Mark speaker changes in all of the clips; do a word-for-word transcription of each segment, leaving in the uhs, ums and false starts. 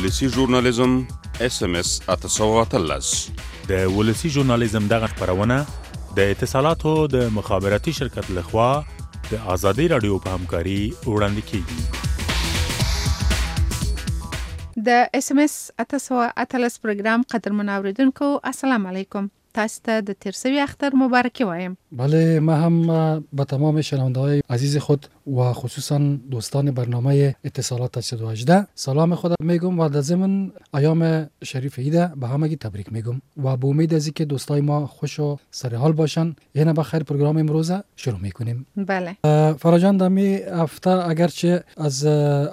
Speaker 1: ولسی ژورنالیزم اس ام اس اتسواتلس
Speaker 2: د ولسی ژورنالیزم دغه خبرونه د اتصالاتو د مخابراتي شرکت لخوا د آزادی رادیو په همکاري وړاندې کیږي.
Speaker 3: د اس ام اس اتسواتلس پروګرام قدرمن اوریدونکو السلام علیکم. تاسو ته د تیر سوي اختر مبارکي وایم.
Speaker 4: بله، ما هم به تمام شنونده‌های عزیز خود و خصوصا دوستان برنامه اتصالات صد و هجده سلام خود میگم و در ضمن ایام شریف عید به همگی تبریک میگم و به امید از اینکه دوستای ما خوش و سر حال باشن. یعنی بخیر پروگرام امروز شروع میکنیم.
Speaker 3: بله.
Speaker 4: فراجان دمی هفته اگرچه از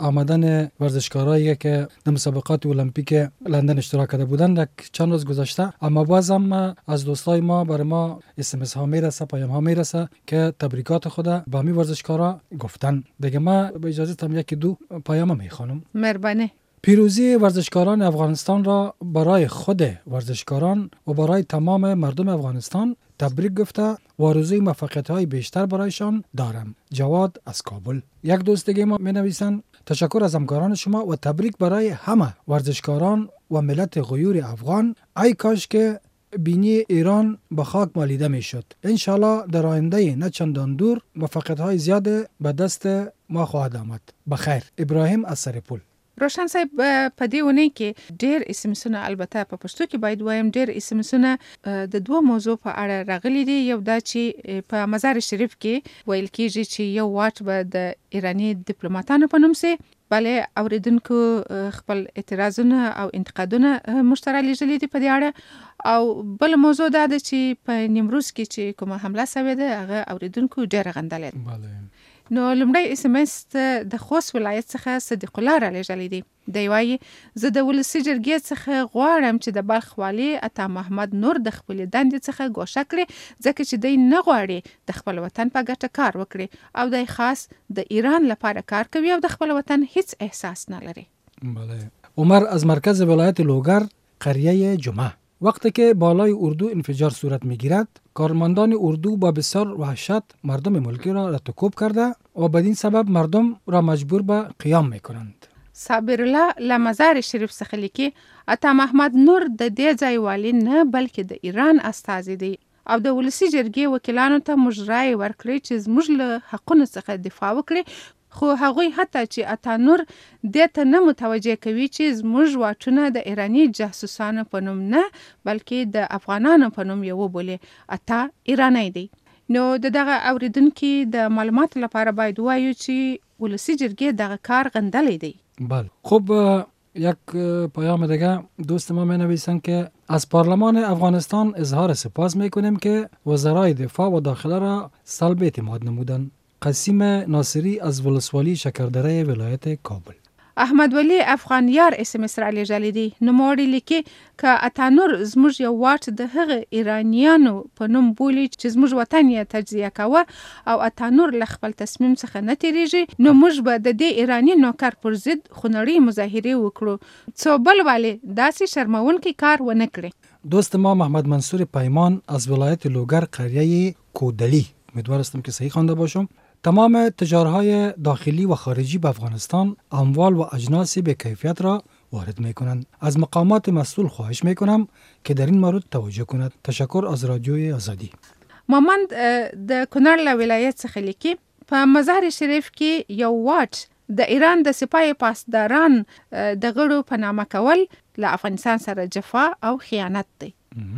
Speaker 4: آمدن ورزشکارایی که در مسابقات المپیک لندن اشتراک کرده بودند چند روز گذشته، اما بازم از دوستای ما برای ما اس ام اس ها میرسه، پیام ها میرسه که تبریکات خود به می ورزشکارا گفتن. دیگه ما به اجازه تام یکی دو پیام میخوانم.
Speaker 3: مهربانی.
Speaker 4: پیروزی ورزشکاران افغانستان را برای خود ورزشکاران و برای تمام مردم افغانستان تبریک گفته و آرزوی موفقیت‌های بیشتر برایشان دارم. جواد از کابل. یک دوست دیگه ما می‌نویسن تشکر از همکاران شما و تبریک برای همه ورزشکاران و ملت غیور افغان. ای کاش که بینی ایران به خاک مالیده می شد. انشالله در آینده نه چندان دور موفقیت های زیاد به دست ما خواهد آمد. بخیر. ابراهیم از سرپول.
Speaker 3: روشن صاحب په دې ونې کې ډېر اسمسونه، البته په پښتو کې باید وایم ډېر اسمسونه د دوه موضوع په اړه راغلي دي. یو دا چې په مزار شریف کې ویل کېږي چې یو واټ به د ایرانی ډیپلوماټانو په نوم سي. بله، اوریدونکو خپل اعتراضونه او انتقادونه مشترک لیږلي دي په دې اړه. او بل موضوع دا ده چې په نیمروز کې چې کومه حمله سوې ده هغه اوریدونکو ډېره غندلې ده.
Speaker 4: بله.
Speaker 3: نو لومړی اس ام اس د خوست ولایت څخه صدیق الله را لیږلی دی. دی وایي زه د ولسي جرګې څخه غواړم چې د بلخ والي عطا محمد نور د خپلې دندې څخه ګوښه کړي، ځکه چې دی نه غواړي د خپل وطن په ګټه کار وکړي او دی خاص د ایران لپاره کار کوي او د خپل وطن هیڅ احساس نه لري.
Speaker 4: بله. عمر از مرکز ولایت لوگر، قریه جمعه. وقتی که بالای اردو انفجار صورت میگیرد، کارمندان اردو با بسیار وحشت مردم ملکی را رتکوب کرده و بدین سبب مردم را مجبور به قیام میکنند.
Speaker 3: صابر الله له مزار شریف څخه لیکي عطا محمد نور د دې ځای والی نه بلکې د ایران استازی دی او د ولسي جرګې وکیلانو ته موږ رایې ورکړې چې زموږ له حقونو څخه دفاع وکړي، خو هغوی حتی چې عطا نور دې ته نه متوجه کوي چې زموږ واټونه د ایرانی جاسوسانو په نوم نه بلکې د افغانانو په نوم یې وبولي. عطا ایرانی دی. نو د دغه اوریدونکي د معلوماتو لپاره باید وایو چې ولسي جرګې دغه کار غندلی دی.
Speaker 4: بله. خب یک پیام دیگه دوست ما می نویسن که از پارلمان افغانستان اظهار سپاس می کنیم که وزرای دفاع و داخله را سلب اعتماد نمودن. قسیم ناصری از ولسوالی شکردره ولایت کابل.
Speaker 3: احمد ولی افغانیار اس ام اس را لیږلی دی. نوموړی لیکي که عطا نور زموږ یو واټ د هغه ایرانیانو په نوم بولي چې زموږ وطن یې تجزیه کوه او عطا نور له خپل تصمیم څخه نه تیریږي، نو موږ به د دې ایرانی نوکر پر ضد خونړۍ مظاهرې وکړو څو بل ولې داسې شرمونکی کار ونه کړي.
Speaker 4: دوست ما محمد منصور پیمان از ولایت لوگر، قریه کودلی. امیدوارم که صحیح خوانده باشم. تمام تجارهای داخلی و خارجی به افغانستان اموال و اجناس به کیفیت را وارد می کنند. از مقامات مسئول خواهش می کنم که در این مورد توجه کند. تشکر از رادیوی آزادی.
Speaker 3: مامند د کونړ له ولایت څخه لیکي په مزار شریف کې یو واټ د ایران د سپاه پاسداران د غړو په نامه کول له افغانستان سره جفا او خیانت دی.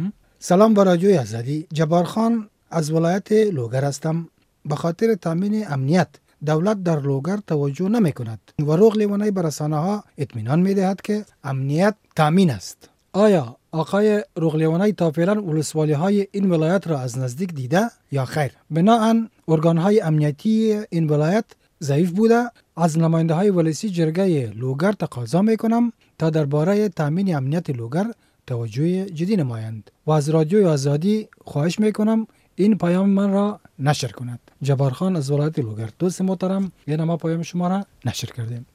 Speaker 4: سلام با رادیوی آزادی. جبار خان از ولایت لوگر هستم. به خاطر تامین امنیت دولت در لوگر توجه نمی کند و روغ لیوانی به رسانه ها اطمینان می دهد که امنیت تامین است. آیا آقای روغ لیوانی تا فعلا ولسوالی های این ولایت را از نزدیک دیده یا خیر؟ بناهن ارگان های امنیتی این ولایت ضعیف بوده. از نماینده های ولسی جرگه لوگر تقاضا می کنم تا درباره تامین امنیت لوگر توجه جدی نمایند و از رادیوی آزادی خواهش می کنم این پیام من را نشر کند. جبار خان از ولایت لوگر. دوست محترم، یعنی ما پیام شما را نشر کردیم.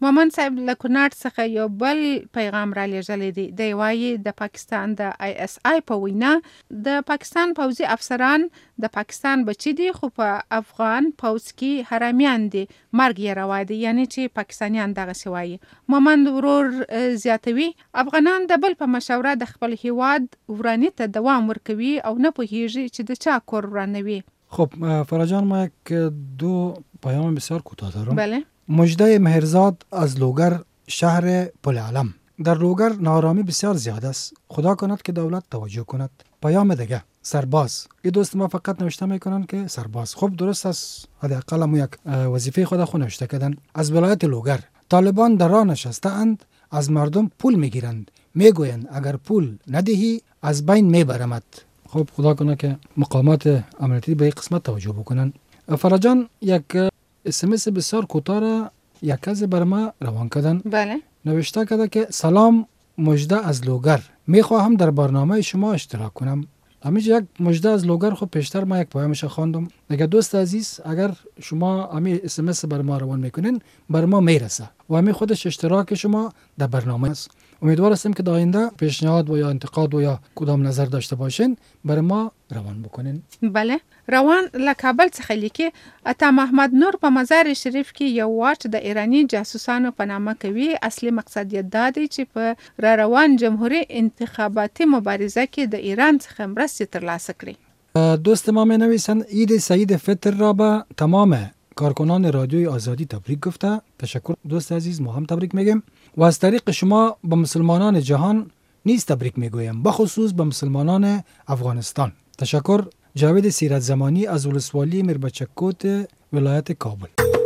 Speaker 3: مومن صاحب له کونړ څخه یو بل پیغام را لېږلی دی. دی وایي د پاکستان د آی اس آی په وینا د پاکستان پوځي افسران د پاکستان بچي دي خو په افغان پوځ کې حرامیان دي، مرګ یې روا دی، یعنی چې پاکستانیان دغسې وایي. مومن ورور زیاتوي افغانان د بل په مشوره د خپل هیواد ورانی ته دوام ورکوي او نه پوهیږي چې د چا کور ورانوي.
Speaker 4: خب فرجان، ما یک دو پیام بسیار کوتاه دارم.
Speaker 3: بله.
Speaker 4: مجده مهرزاد از لوگر شهر پلعلم. در لوگر نارامی بسیار زیاد است. خدا کند که دولت توجه کند. پیام دیگه سرباز. یه دوست ما فقط نوشته میکنن که سرباز. خب درست است، حداقل مو یک وظیفه خود خو نوشته کردن. از ولایت لوگر طالبان در راه نشسته اند، از مردم پول میگیرند، میگویند اگر پول ندهی از بین میبرمت. خب خدا کنه که مقامات امنیتی به این قسمت توجه بکنن. فرجان، یک اس ام اس بسیار کوتاه یک کس بر ما روان کردن.
Speaker 3: بله.
Speaker 4: نوشته کرده که سلام، مجده از لوگر، میخواهم در برنامه شما اشتراک کنم. همیشه یک مجده از لوگر خود پیشتر ما یک پیامش خواندم. اگر دوست عزیز، اگر شما همی اس ام اس بر ما روان میکنین، بر ما میرسه و همی خودش اشتراک شما در برنامه است. امیدوار هستم که در آینده پیشنهاد و یا انتقاد و یا کدام نظر داشته باشین بر ما روان بکنین.
Speaker 3: بله. روان له کابل څخه لیکي عطا محمد نور په مزار شریف کې یو واټ د ایرانی جاسوسانو په نامه کوي. اصلي مقصد یې دا دی چې په را روان جمهوری انتخاباتي مبارزه کې د ایران څخه مرستې ترلاسه کړي.
Speaker 4: دوست ما می نویسند عید سعید فطر را به تمام کارکنان رادیوی آزادی تبریک گفته. تشکر دوست عزیز، ما هم تبریک میگیم و از طریق شما به مسلمانان جهان نیز تبریک میگویم، بخصوص به مسلمانان افغانستان. تشکر. جاوید سیرت زمانی از ولسوالی میربچکوت ولایت کابل.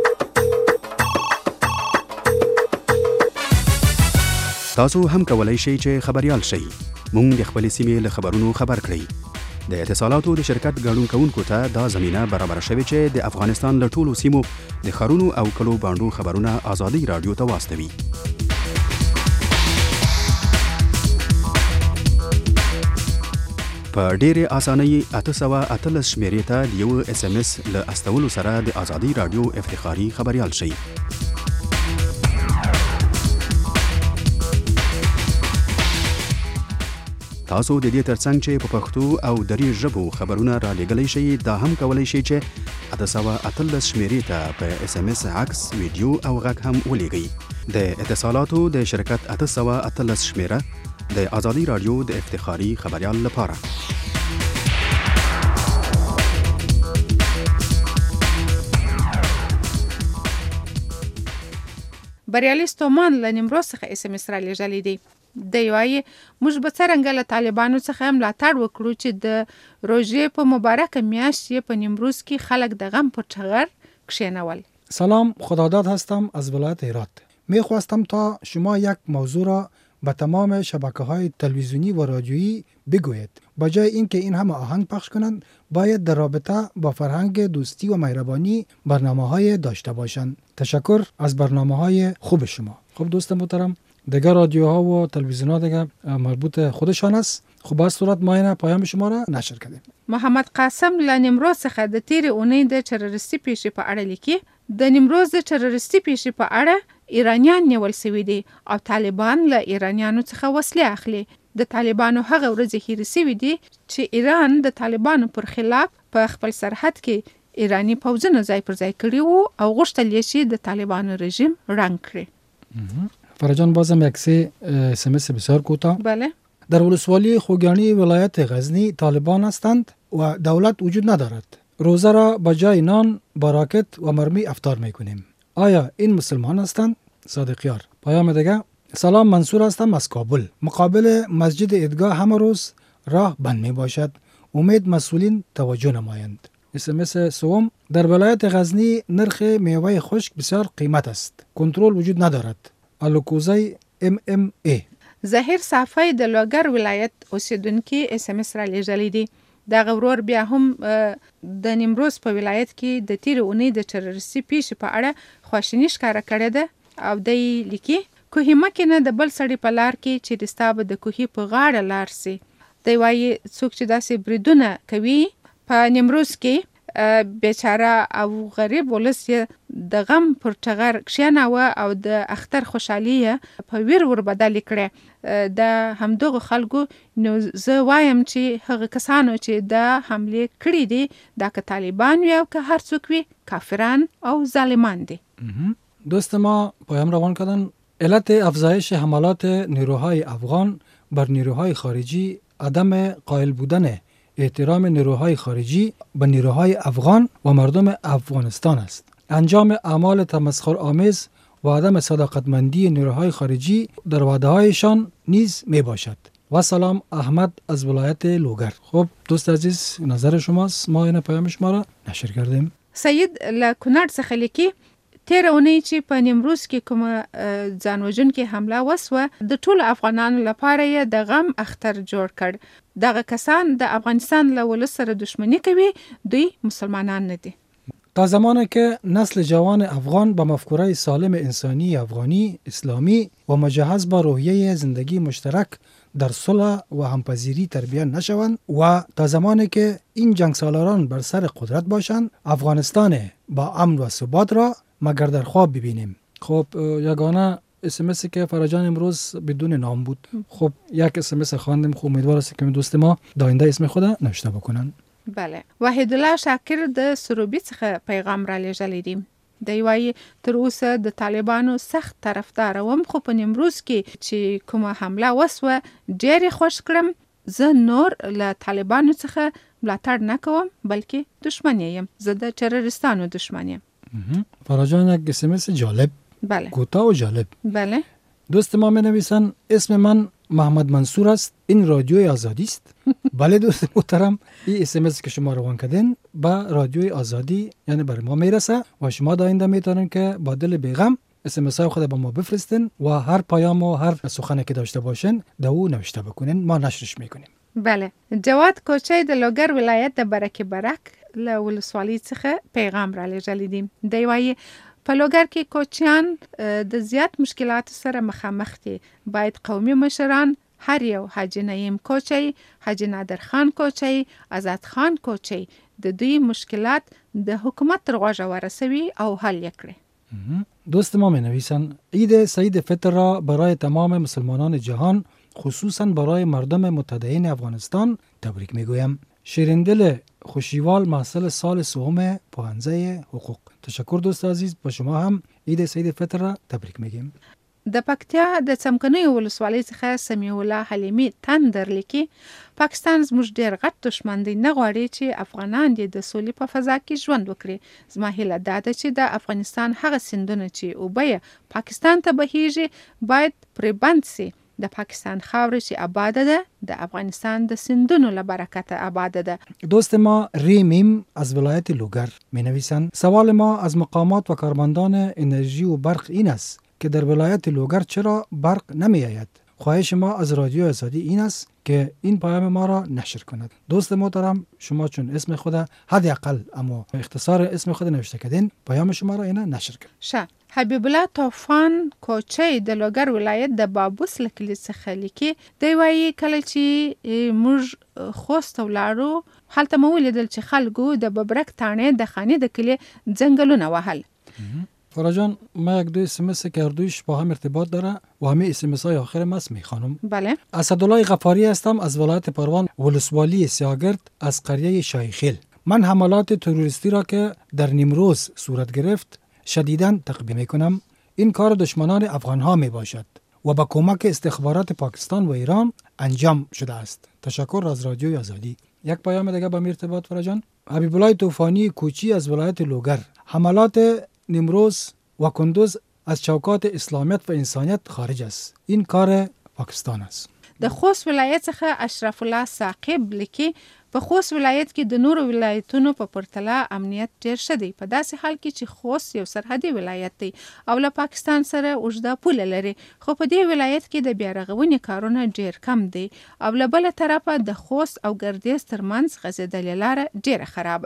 Speaker 5: تاسو هم کولای شئ چې خبريال شئ. مونږ د خپل سیمې له خبرونو خبر کړئ. د اتصالاتو د شرکت ګډون کوونکو ته دا زمينه برابر شوې چې د افغانستان له ټولو سیمو د خارونو او کلو باندو خبرونه آزادي رادیو ته واستوي. په ډېرې اسانۍ اته سوه اتلس شمیرې ته د یو اس ام اس له استولو سره د آزادي رادیو افتخاري خبريال شئ. تاسو د دې ترڅنګ چې په پښتو او دري ژبو خبرونه را لېږلی شئ، دا هم کولی شئ چې اته سوه اتلس شمیرې ته په اس ام اس عکس، ویډیو او غږ هم ولېږئ. د اتصالاتو د شرکت اته سوه اتلس شمیره د آزادي رادیو د افتخاري خبريال لپاره.
Speaker 3: بریالي ستومان له نیمروز څخه اس ام اس را لېږلی دی. دی وایي موږ به څرنګه له طالبانو څخه ملاتړ وکړو چې د روژې په مبارکه میاشت یې په نیمروز کې خلک د غم په ټغر کښېنول.
Speaker 4: سلام، خداداد هستم از ولایت هرات. میخواستم تا شما یک موضوع را به تمام شبکه‌های تلویزیونی و رادیویی بگویید. به جای اینکه این همه آهنگ پخش کنند، باید در رابطه با فرهنگ دوستی و مهربانی برنامه‌های داشته باشند. تشکر از برنامه‌های خوب شما. خب دوست محترم، دیگر رادیوها و تلویزیون‌ها دیگر مربوط خودشان است. خب با صورت ما این پیام شما را نشر کردیم.
Speaker 3: محمد قاسم له نیمروز څخه د تیرې اونۍ د تروریستي پیښې په اړه لیکي. د نیمروز د تروریستي پیښې په اړه ایرانیان نیول شوي دي او طالبان له ایرانیانو څخه وسلې اخلي. د طالبانو هغه ورځې هېرې شوي دي چې ایران د طالبانو پر خلاف په خپل سرحد کې ایرانی پوځونه ځای پر ځای کړي وو او غوښتل یې چې د طالبانو رژیم رنګ کړي.
Speaker 4: فرجان، بازم یک سه اس ام اس بسیار کوتاه.
Speaker 3: بله.
Speaker 4: در ولسوالی خوگانی ولایت غزنی طالبان هستند و دولت وجود ندارد. روزه را با جای نان با راکت و مرمی افطار میکنیم. آیا این مسلمان هستند؟ صادقیار. پیام دیگه: سلام، منصور هستم از کابل. مقابل مسجد عیدگاه همه روز راه بند می باشد. امید مسئولین توجه نمایند. اس ام اس سوم: در ولایت غزنی نرخ میوه خشک بسیار قیمت است. کنترل وجود ندارد. الوکوزای ام ام ای.
Speaker 3: ظاهر صافی د لوګر ولایت اوسیدونکي اس ام اس را لېږلی دی. دغه ورور بیا هم د نیمروز په ولایت کې د تیرې اونۍ د تروریستي پیښې په اړه خواشیني ښکاره کړې ده او دی لیکي: کوهي مکې نه د بل سړي په لار کې چې رستا به د کوهي په غاړه لار سي. دی وایي څوک چې داسې بریدونه کوي په نیمروز کې بیچاره او غریب ولس یې د غم پر ټغر کښېناوه او د اختر خوشحالي یې په ویر ور بدل کړې. د همدغو خلکو نو زه وایم چې هغه کسانو چې د حملې کړي دي دا که طالبان وي او که هر څوک وي کافران او ظالمان دي.
Speaker 4: دوست ما پیام روان کردن علت افزایش حملات نیروهای افغان بر نیروهای خارجی عدم قائل بودن احترام نیروهای خارجی به نیروهای افغان و مردم افغانستان است. انجام اعمال تمسخر آمیز و عدم صداقتمندی نیروهای خارجی در وعده هایشان نیز می باشد. و سلام، احمد از ولایت لوگر. خب دوست عزیز، نظر شماست. ما این پیام شما را نشر کردیم.
Speaker 3: سید له کونړ څخه لیکي تیر اونۍ چې په نیمروز کې کومه ځان وژونکې حمله وسوه د ټولو افغانانو لپاره یې د غم اختر جوړ کړ. دغه کسان د افغانستان له ولس سره دشمنی کوي، دوی مسلمانان نه دي.
Speaker 4: تا زمانی که نسل جوان افغان با مفکوره سالم انسانی افغانی اسلامی و مجهز با روحیه زندگی مشترک در صلح و همپذیری تربیت نشوند و تا زمانی که این جنگ سالاران بر سر قدرت باشند افغانستان با امن و ثبات را مگر در خواب ببینیم. خب یگانه اسمسی که فراجان امروز بدون نام بود. خب یک اسمس خواندیم، خوب امیدوار است که دوست ما داینده اسم خود نوشته بکنن.
Speaker 3: بله. وحید الله شاکر د سروبي څخه پیغام را لېږلی دی. دی وایي تر اوسه د طالبانو سخت طرفدار وم، خو په نیمروز کې چې کومه حمله وسوه ډېر خوښ کړم. زه نور له طالبانو څخه ملاتړ نه کوم بلکې دشمن یم. زه د تروریستانو دشمن یم.
Speaker 4: فراجان یک اسمس جالب،
Speaker 3: بله،
Speaker 4: کوتاه و جالب.
Speaker 3: بله.
Speaker 4: دوست ما می نویسن اسم من محمد منصور است، این رادیوی آزادی است. بله دوست محترم، این اسمس که شما روان کردین با رادیوی آزادی یعنی بر ما میرسه و شما داینده میتونین که با دل بیغم اسمس های خود با ما بفرستین و هر پیام و هر سخنی که داشته باشین د او نوشته بکنین، ما نشرش میکنیم.
Speaker 3: بله. جواد کوچی د لوګر ولایت د برکه برک له ولسوالۍ څخه پیغام را لېږلی دی. دی وایي په لوګر کې کوچیان د زیات مشکلاتو سره مخامخ دي. باید قومي مشران هر یو حاجی نعیم کوچی، حاجی نادر خان کوچی، آزاد خان کوچی د دوی مشکلات د حکومت تر غوږه ورسوي او حل یې کړي.
Speaker 4: دوست ما می نویسن عید سعید فطر را برای تمام مسلمانان جهان خصوصا برای مردم متدین افغانستان تبریک میگویم. شیرندل خوشیوال محصل سال سوم پوهنځی حقوق. تشکر دوست عزیز، با شما هم عید سعید فطر را تبریک میگیم.
Speaker 3: د پکتیا د څمکنیو ولسوالۍ څخه سمیع الله حلیمي تندر لیکي پاکستان زموږ ډېر غټ دښمن دی، نه غواړي چې افغانان دې د سولې په فضا کې ژوند وکړي. زما هیله دا ده چې د افغانستان هغه سیندونه چې اوبه یې پاکستان ته بهیږي باید پرې بند سي. د پاکستان خاوره چې آباده ده د افغانستان د سیندونو له برکته آباده ده.
Speaker 4: دوست ما ریمیم از ولایت لوگر می نویسند سوال ما از مقامات و کارمندان انرژی و برق این است که در ولایت لوگر چرا برق نمی آید؟ خواهش ما از رادیو آزادی این است که این پیام ما را نشر کند. دوست محترم، شما چون اسم خود حداقل اما اختصار اسم خود نوشته کردین، پیام شما را اینا نشر کړئ.
Speaker 3: شه. حبیب الله طوفان کوچی د لوګر ولایت د بابوس له کلي څخه لیکي. دی وایي کله چې موږ خوست ولاړو هلته مو ولیدل چې خلکو د ببرک تانې د خانې د کلي ځنګلونه وهل.
Speaker 4: فراجان، ما یک دو اسمس که اردویش با هم ارتباط داره و همه اسمس های آخرم است میخوانم.
Speaker 3: بله.
Speaker 4: اسدالله غفاری هستم از ولایت پروان ولسوالی سیاگرد از قریه شایخیل. من حملات تروریستی را که در نیمروز صورت گرفت شدیداً تقبیح میکنم. این کار دشمنان افغان ها می باشد و با کمک استخبارات پاکستان و ایران انجام شده است. تشکر از رادیوی آزادی. یک پیام دیگه با ارتباط فراجان. حبیب الله طوفانی کوچی از ولایت لوگر. حملات نیمروز و کندوز از چوکات اسلامیت و انسانیت خارج است. این کار پاکستان است.
Speaker 3: د خوست ولایت څخه اشرف الله ثاقب لیکي په خوست ولایت کې د نورو ولایتونو په پرتله امنیت ډیر ښه دی، په داسې حال کې چې خوست یو سرحدي ولایت دی او له پاکستان سره اوږده پوله لري، خو په دې ولایت کې د بیارغونې کارونه ډیر کم دی او له بله طرفه د خوست او ګردیز ترمنځ غځېدلې لاره ډیره خرابه ده.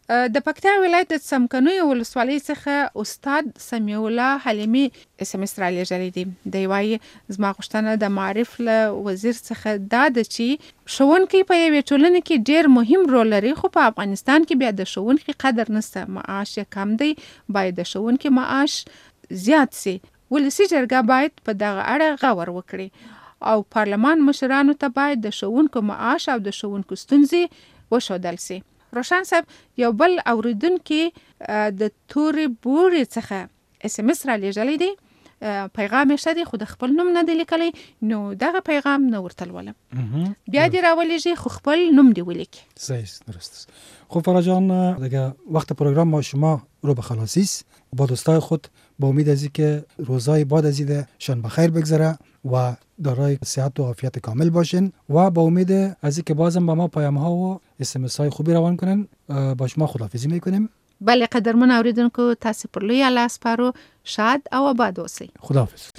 Speaker 3: د پکتیا ولایت د څمکنیو ولسوالۍ څخه استاد سمیع الله حلیمي اس ام اس را لېږلی دی. دی وایي زما غوښتنه د معارف له وزیر څخه دا ده چې ښوونکی په یوې ټولنې کې ډېر مهم رول لري، خو په افغانستان کې بیا د ښوونکي قدر نشته، معاش یې کم دی، باید د ښوونکي معاش زیات سي. ولسي جرګه باید په دغه اړه غور وکړي او پارلمان مشرانو ته باید د ښوونکو معاش او د ښوونکو ستونزې وښودل سي. روشن صاحب یو بل اوریدونکي د تورې بورې څخه اس ام اس را لېږلی دی، پیغام یې ښه دی خو د خپل نوم نه دی لیکلی، نو دغه پیغام نه ورته لولم. بیا دې راولېږي خو خپل نوم دې ولیکي.
Speaker 4: صحیح، درست است. خب فرا جان، دیگه وقت پروگرام ما شما رو به خلاصی است. با دوستای خود با امید از اینکه روزهای بعد از این شان بخیر بگذره و دارای صحت و عافیت کامل باشین و با امید از اینکه بازم با ما پیام ها و اس ام اس های خوبی روان کنن. با شما خداحافظی میکنیم.
Speaker 3: بله قدرمن اوریدونکو، تاسو پر لوی الله سپارو، شاد او آباد اوسئ.
Speaker 4: خداحافظ.